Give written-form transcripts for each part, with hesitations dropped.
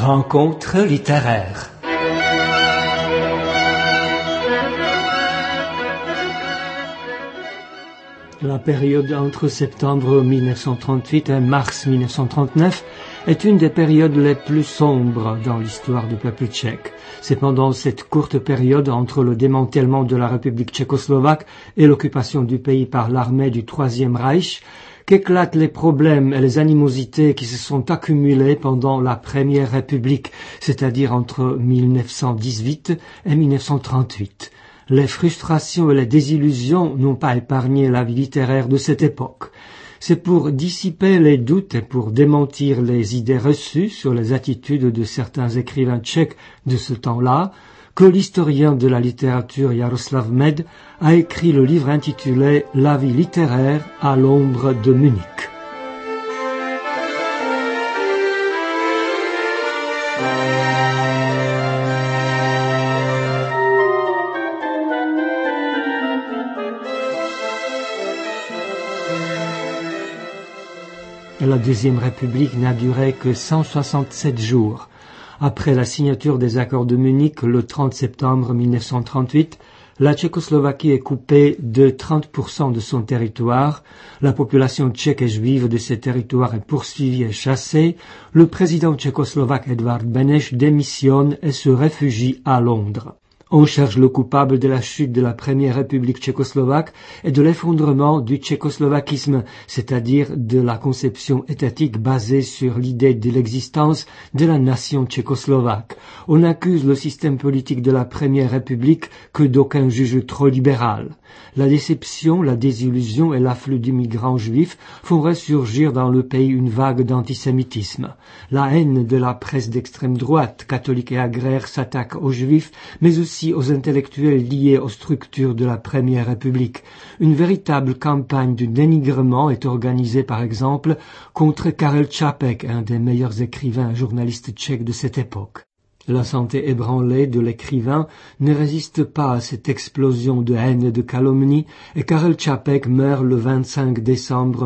Rencontre littéraire. La période entre septembre 1938 et mars 1939 est une des périodes les plus sombres dans l'histoire du peuple tchèque. C'est pendant cette courte période entre le démantèlement de la République tchécoslovaque et l'occupation du pays par l'armée du Troisième Reich qu'éclatent les problèmes et les animosités qui se sont accumulés pendant la Première République, c'est-à-dire entre 1918 et 1938. Les frustrations et les désillusions n'ont pas épargné la vie littéraire de cette époque. C'est pour dissiper les doutes et pour démentir les idées reçues sur les attitudes de certains écrivains tchèques de ce temps-là que l'historien de la littérature Jaroslav Med a écrit le livre intitulé « La vie littéraire à l'ombre de Munich ». La Deuxième République n'a duré que 167 jours. Après la signature des accords de Munich le 30 septembre 1938, la Tchécoslovaquie est coupée de 30% de son territoire, la population tchèque et juive de ces territoires est poursuivie et chassée, le président tchécoslovaque Edvard Beneš démissionne et se réfugie à Londres. On cherche le coupable de la chute de la Première République tchécoslovaque et de l'effondrement du tchécoslovaquisme, c'est-à-dire de la conception étatique basée sur l'idée de l'existence de la nation tchécoslovaque. On accuse le système politique de la Première République que d'aucuns jugent trop libéral. La déception, la désillusion et l'afflux d'immigrants juifs font ressurgir dans le pays une vague d'antisémitisme. La haine de la presse d'extrême droite, catholique et agraire, s'attaque aux juifs, mais aussi aux intellectuels liés aux structures de la Première République. Une véritable campagne de dénigrement est organisée par exemple contre Karel Čapek, un des meilleurs écrivains et journalistes tchèques de cette époque. La santé ébranlée de l'écrivain ne résiste pas à cette explosion de haine et de calomnie et Karel Čapek meurt le 25 décembre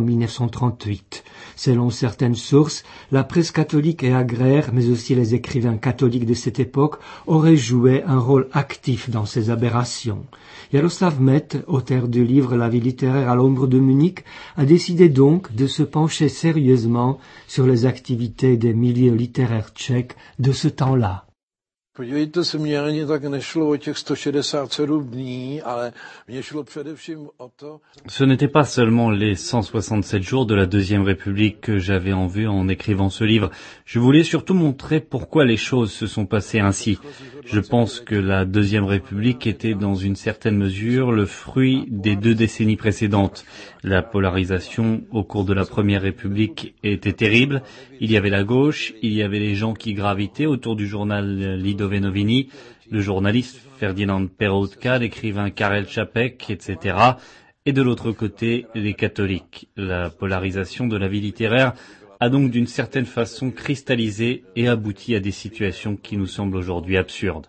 1938. Selon certaines sources, la presse catholique et agraire, mais aussi les écrivains catholiques de cette époque, auraient joué un rôle actif dans ces aberrations. Jaroslav Met, auteur du livre La vie littéraire à l'ombre de Munich, a décidé donc de se pencher sérieusement sur les activités des milieux littéraires tchèques de ce temps-là. Podívejte se, mně ani tak nešlo o těch 167 dní, ale mně šlo především o to... Ce n'était pas seulement les 167 jours de la Deuxième République que j'avais en vue en écrivant ce livre. Je voulais surtout montrer pourquoi les choses se sont passées ainsi. Je pense que la Deuxième République était dans une certaine mesure le fruit des 2 décennies précédentes. La polarisation au cours de la Première République était terrible. Il y avait la gauche, il y avait les gens qui gravitaient autour du journal Lidové noviny, le journaliste Ferdinand Peroutka, l'écrivain Karel Čapek, etc. Et de l'autre côté, les catholiques. La polarisation de la vie littéraire a donc d'une certaine façon cristallisé et abouti à des situations qui nous semblent aujourd'hui absurdes.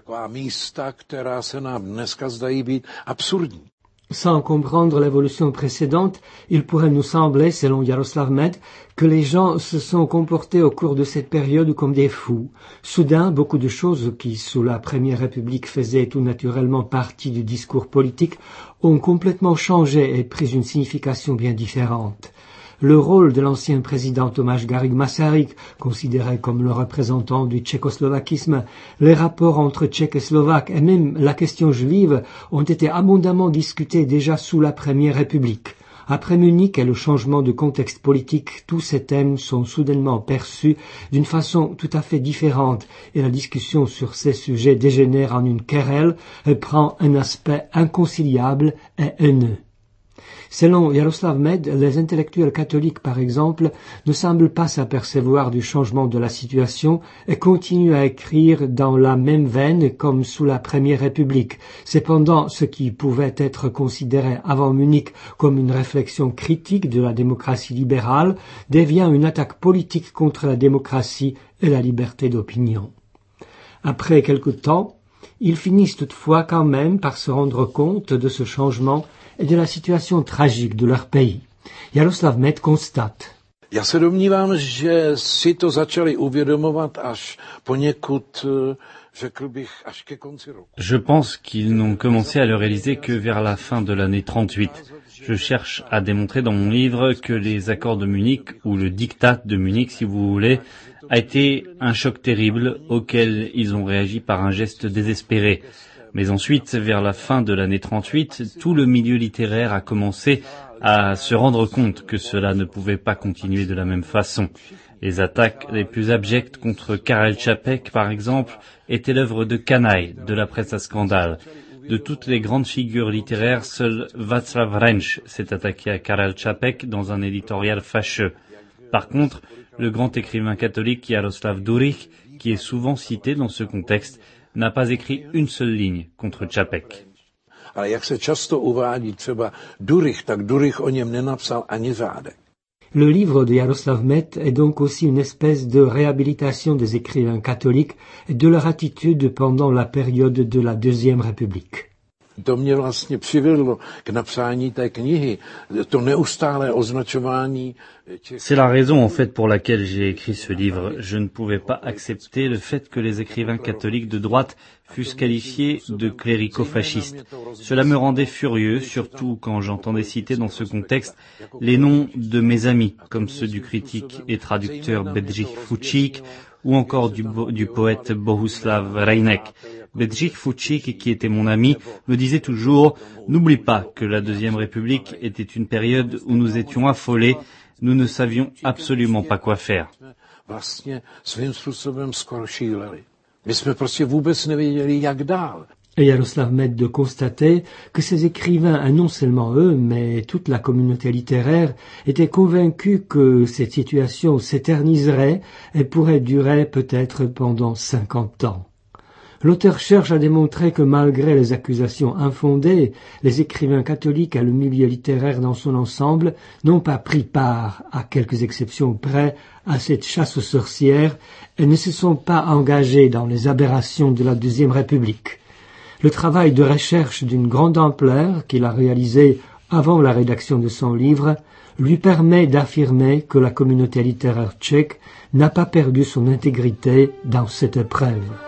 Sans comprendre l'évolution précédente, il pourrait nous sembler, selon Jaroslav Med, que les gens se sont comportés au cours de cette période comme des fous. Soudain, beaucoup de choses qui, sous la Première République, faisaient tout naturellement partie du discours politique, ont complètement changé et pris une signification bien différente. Le rôle de l'ancien président Tomáš Garrigue Masaryk, considéré comme le représentant du tchécoslovaquisme, les rapports entre Tchèques et Slovaques et même la question juive ont été abondamment discutés déjà sous la Première République. Après Munich et le changement de contexte politique, tous ces thèmes sont soudainement perçus d'une façon tout à fait différente et la discussion sur ces sujets dégénère en une querelle et prend un aspect inconciliable et haineux. Selon Jaroslav Med, les intellectuels catholiques, par exemple, ne semblent pas s'apercevoir du changement de la situation et continuent à écrire dans la même veine comme sous la Première République. Cependant, ce qui pouvait être considéré avant Munich comme une réflexion critique de la démocratie libérale devient une attaque politique contre la démocratie et la liberté d'opinion. Après quelque temps, ils finissent toutefois quand même par se rendre compte de ce changement et de la situation tragique de leur pays. Jaroslav Met constate. Já se domnívám, že si to začali uvědomovat až poněkud, řekl bych, až ke konci roku. Je pense qu'ils n'ont commencé à le réaliser que vers la fin de l'année 38. Je cherche à démontrer dans mon livre que les accords de Munich, ou le diktat de Munich si vous voulez, a été un choc terrible auquel ils ont réagi par un geste désespéré. Mais ensuite, vers la fin de l'année 38, tout le milieu littéraire a commencé à se rendre compte que cela ne pouvait pas continuer de la même façon. Les attaques les plus abjectes contre Karel Čapek, par exemple, étaient l'œuvre de canailles, de la presse à scandale. De toutes les grandes figures littéraires, seul Václav Rensch s'est attaqué à Karel Čapek dans un éditorial fâcheux. Par contre, le grand écrivain catholique Jaroslav Dürich, qui est souvent cité dans ce contexte, n'a pas écrit une seule ligne contre Čapek. Ale jak se často uvádí třeba Dürich, tak Dürich o něm nenapsal ani řádek. Le livre de Jaroslav Met est donc aussi une espèce de réhabilitation des écrivains catholiques et de leur attitude pendant la période de la Deuxième République. To mě vlastně přivedlo k napsání té knihy, to neustálé označování. C'est la raison en fait pour laquelle j'ai écrit ce livre. Je ne pouvais pas accepter le fait que les écrivains catholiques de droite fussent qualifiés de clérico-fascistes. Cela me rendait furieux, surtout quand j'entendais citer dans ce contexte les noms de mes amis, comme ceux du critique et traducteur Bedřich Fučík ou encore du poète Bohuslav Reinek. Bedřich Fučík, qui était mon ami, me disait toujours « N'oublie pas que la Deuxième République était une période où nous étions affolés, nous ne savions absolument pas quoi faire. » Vlastně svým způsobem skoro šíleli. My jsme prostě vůbec nevěděli, jak dál. Et Jaroslav Met de constater que ces écrivains, et non seulement eux, mais toute la communauté littéraire, étaient convaincus que cette situation s'éterniserait et pourrait durer peut-être pendant 50 ans. L'auteur cherche à démontrer que malgré les accusations infondées, les écrivains catholiques et le milieu littéraire dans son ensemble n'ont pas pris part, à quelques exceptions près, à cette chasse aux sorcières et ne se sont pas engagés dans les aberrations de la Deuxième République. Le travail de recherche d'une grande ampleur qu'il a réalisé avant la rédaction de son livre lui permet d'affirmer que la communauté littéraire tchèque n'a pas perdu son intégrité dans cette épreuve.